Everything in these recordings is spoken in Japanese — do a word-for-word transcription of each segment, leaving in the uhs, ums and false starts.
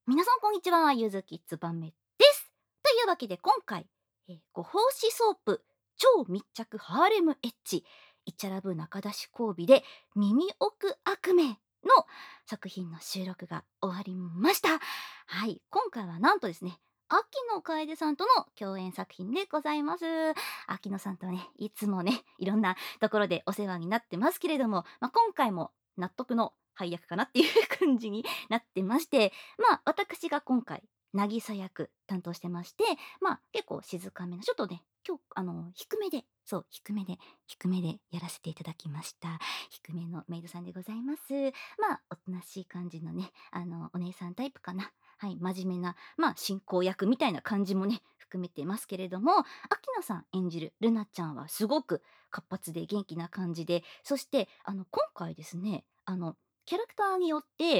皆さんこんにちは、ゆずきつばめです。というわけで今回、えー、ご奉仕ソープ超密着ハーレムエッジイチャラブ中出し交尾で耳奥悪夢の作品の収録が終わりました。はい、今回はなんとですね、秋野楓さんとの共演作品でございます。秋野さんとはね、いつもね、いろんなところでお世話になってますけれども、まあ、今回も納得の配役かなっていう感じになってまして、まあ、私が今回、渚役担当してまして、まあ、結構静かめな、ちょっとね、今日、あの、低めで、そう、低めで、低めでやらせていただきました。低めのメイドさんでございます。まあ、おとなしい感じのね、あの、お姉さんタイプかな。はい、真面目な、まあ、進行役みたいな感じもね、含めてますけれども、秋野さん演じるルナちゃんはすごく活発で元気な感じで、そして、あの、今回ですね、あの、キャラクターによって、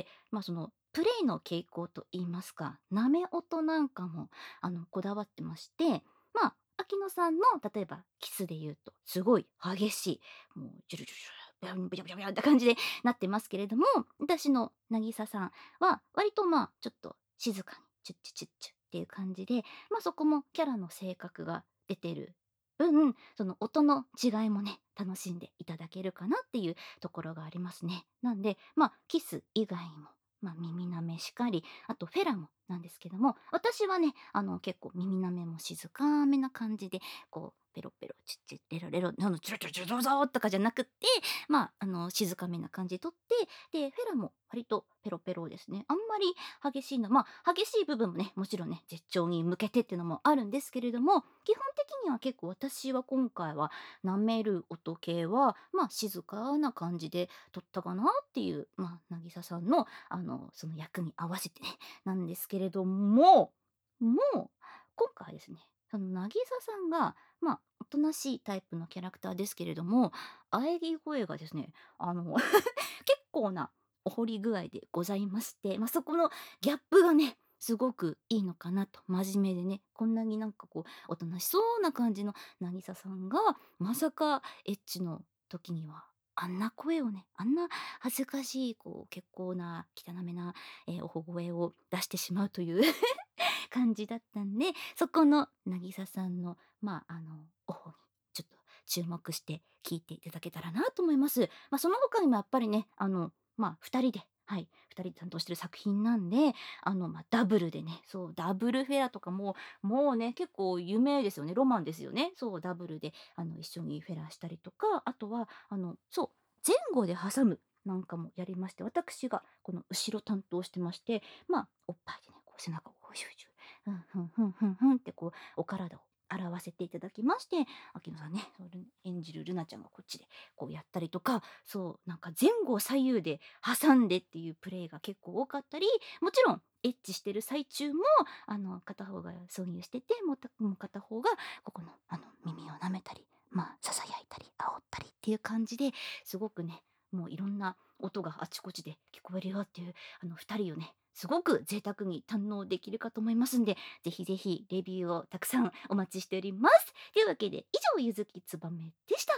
まあ、そのプレイの傾向といいますか、なめ音なんかもあのこだわってまして、まあ、秋野さんの例えばキスで言うとすごい激しい、もうジュルジュルジュルビャンビャンビャンビャンって感じでなってますけれども、私の渚さんは割とまあちょっと静かにチュッチュチュッチュっていう感じで、まあそこもキャラの性格が出てる分、その音の違いもね、楽しんでいただけるかなっていうところがありますね。なんで、まあ、キス以外にも、まあ、耳舐めしかり、あとフェラもなんですけども、私はね、あの、結構耳舐めも静かめな感じで、こう、ペロペロ、チュッチュ、レロレロ、あの、チュルチュルチュルゾウゾウとかじゃなくって、まあ、あの、静かめな感じで撮って、で、フェラも割とペロペロですね。あんまり激しいの、まあ、激しい部分もね、もちろんね、絶頂に向けてっていうのもあるんですけれども、基本的には結構私は今回は舐める音系は、まあ、静かな感じで撮ったかなっていう、まあ、渚さんの、あの、その役に合わせてね、なんですけれども、もう、今回はですね、その渚さんが、まあ、おとなしいタイプのキャラクターですけれども、喘ぎ声がですね、あの結構なお掘り具合でございまして、まあ、そこのギャップがね、すごくいいのかなと。真面目でね、こんなになんかこう、おとなしそうな感じの渚さんが、まさかエッチの時には、あんな声をね、あんな恥ずかしい、こう、結構な汚めな、えーおほ声を出してしまうという感じだったんで、そこの渚さんの、まあ、あの、おほにちょっと注目して聞いていただけたらなと思います。まあ、その他にもやっぱりね、あの、まあ、ふたりで、はい、ふたりで担当してる作品なんで、あの、まあ、ダブルでね、そう、ダブルフェアとかも、もうね、結構有名ですよね。ロマンですよね。そう、ダブルで、あの、一緒にフェラしたりとか、あとは、あの、そう、前後で挟むなんかもやりまして、私がこの後ろ担当してまして、まあ、おっぱいでね、こう背中をこうシュシュ、ふんふんふんふんふんってこう、お体を洗わせていただきまして、秋野さんね、それ演じるルナちゃんがこっちでこうやったりとか、そう、なんか前後左右で挟んでっていうプレイが結構多かったり、もちろんエッチしてる最中も、あの、片方が挿入してて、もうたもう片方がここの、あの、耳を舐めたり、まあ、ささやいたり、煽ったりっていう感じで、すごくね、もういろんな音があちこちで聞こえるよっていう、あの、ふたりをね、すごく贅沢に堪能できるかと思いますんで、ぜひぜひレビューをたくさんお待ちしております。というわけで、以上、ゆずきつばめでした。